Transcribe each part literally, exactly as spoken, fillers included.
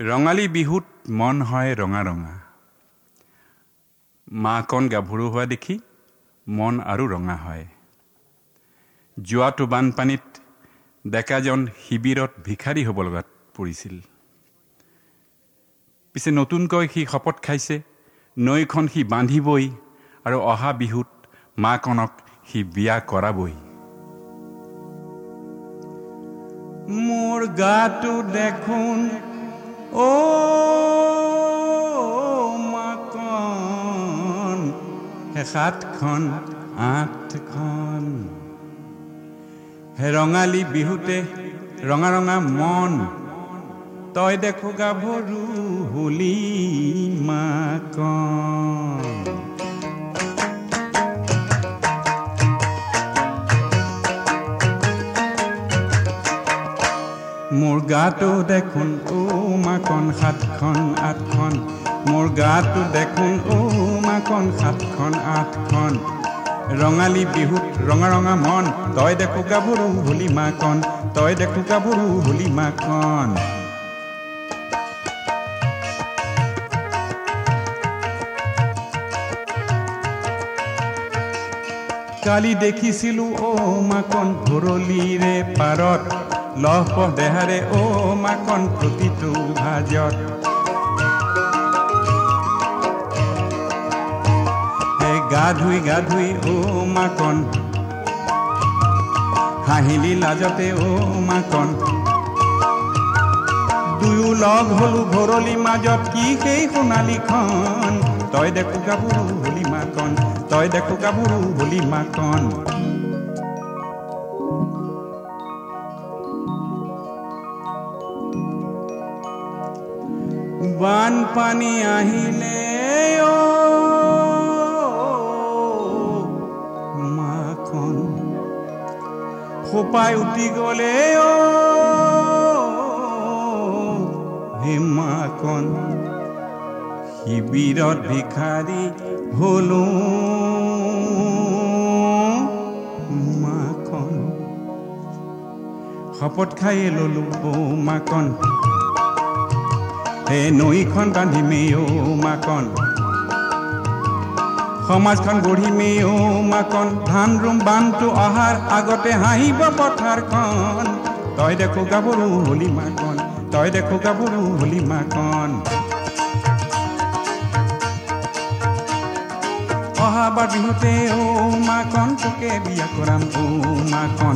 ৰঙালী বিহুত মন হয় ৰঙা ৰঙা মাকন গাভৰু হোৱা দেখি মন আৰু ৰঙা হয়। যোৱাটো বানপানীত ডেকাজন শিবিৰত ভিখাৰী হ'ব লগাত পৰিছিল। পিছে নতুনকৈ সি শপত খাইছে নৈখন সি বান্ধিবই আৰু অহা বিহুত মাকনক সি বিয়া কৰাবই। মোৰ গাটো দেখোন অ মাকন সাতখন আঠখন হে ৰঙালী বিহুতে ৰঙা ৰঙা মন তই দেখো গাভৰু হলি মাকন। মোৰ গাটো দেখোন অ মাকন সাতখন আঠখন মোৰ গাটো দেখোন অ মাকন সাতখন আঠখন ৰঙালী বিহুত ৰঙা ৰঙা মন তই দেখো গাভৰু হলি মাকন তই দেখো গাভৰু হলি মাকন। কালি দেখিছিলো অ মাকন ভৰলিৰে পাৰত লহ দেহাৰে অ মাকন প্ৰতিটো ভাজত হে গা ধুই গা ধুই অ মাকন হাঁহিলি লাজতে অ মাকন দুয়ো লগ হলো ভৰলি মাজত কি সেই সোণালীখন তই দেখো গাভৰু হলি মাকন তই দেখো গাভৰু হলি মাকন। বানপানী আহিলে অ মাকন খোপাই উঠি গলে অ হে মাকন শিবিৰত ভিখাৰী হলো মাকন শপত খাই ললো অ মাকন হে নৈখন বান্ধিমে অ মাকন সমাজখন গঢ়িমে অ মাকন ধান ৰুম বানটো অহাৰ আগতে হাঁহিব পথাৰখন তই দেখো গাভৰু হলি মাকন তই দেখো গাভৰু হলি মাকন। অহাবাৰ বিহুতে অ মাকন তোকে বিয়া কৰাম অ মাকন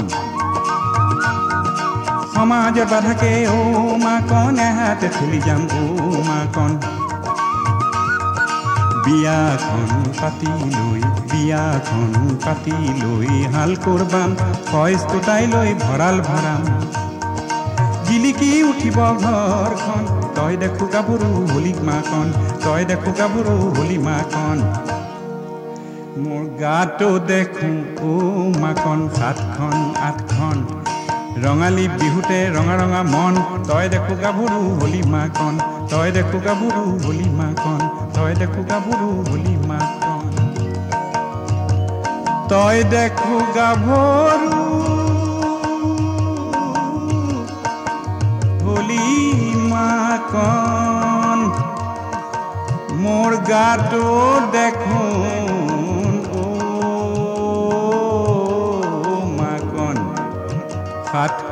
সমাজৰ বাধাকে অ মাকন এহাতে ঠেলি যাম অ মাকন। বিয়াখন পাতি লৈ বিয়াখন পাতি লৈ হাল কৰবাম ফয়জ তোতাই লৈ ভঁৰাল ভৰাম জিলিকি উঠিব ঘৰখন তই দেখো গাভৰু হলি মাকন তই দেখো গাভৰু হলি মাকন। মোৰ গাটো দেখো অ মাকন সাতখন আঠখন ৰঙালী বিহুতে ৰঙা ৰঙা মন তই দেখো গাভৰু হলি মাকন তই দেখো গাভৰু হলি মাকন তই দেখো গাভৰু হলি মাকন তই দেখো গাভৰু হলি মাকন। মোৰ গাটো দেখোন অ মাকন সাত